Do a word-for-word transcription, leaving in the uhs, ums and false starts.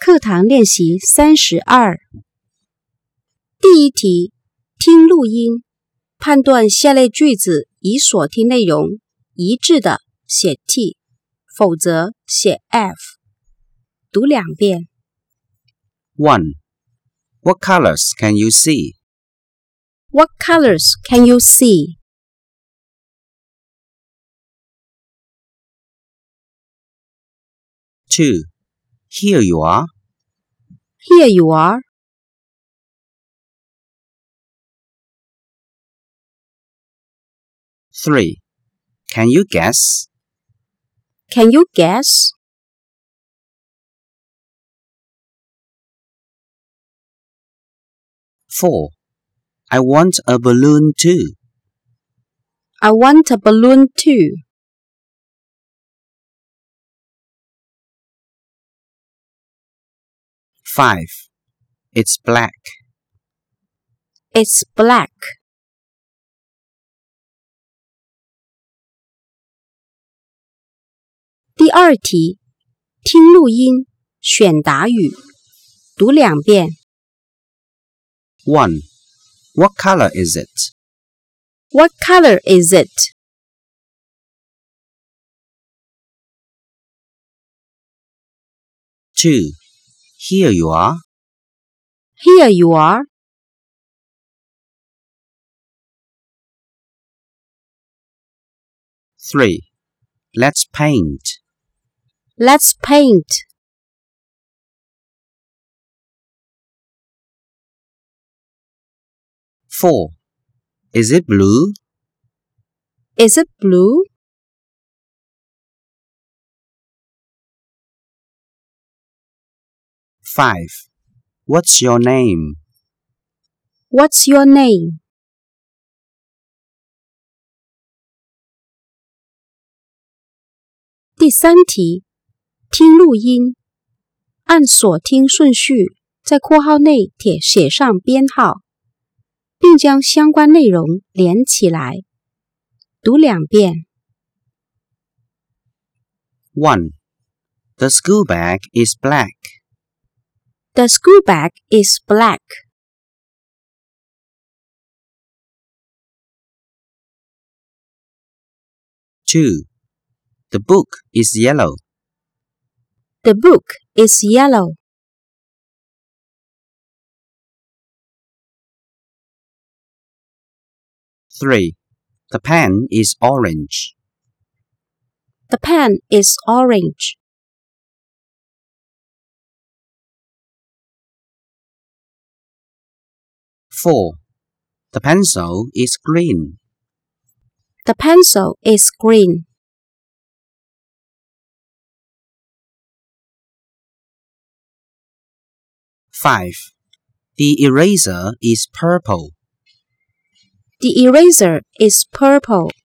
课堂练习三十二。第一题，听录音，判断下列句子与所听内容一致的写 T， 否则写 F。读两遍。 one. What colors can you see? What colors can you see? two. Here you are. Here you are. three. Can you guess? Can you guess? four. I want a balloon too. I want a balloon too. five. It's black. It's black. 第二题，听录音，选答语，读两遍。 one. What color is it? What color is it? two. Here you are. Here you are. three. Let's paint. Let's paint. four. Is it blue? Is it blue? five. What's your name? What's your name? 第三题，听录音，按所听顺序在括号内帖写上编号，并将相关内容连起来。读两遍。 one. The school bag is black. The school bag is black. two. The book is yellow. The book is yellow. three. The pen is orange. The pen is orange. four. The pencil is green. The pencil is green. five. The eraser is purple. The eraser is purple.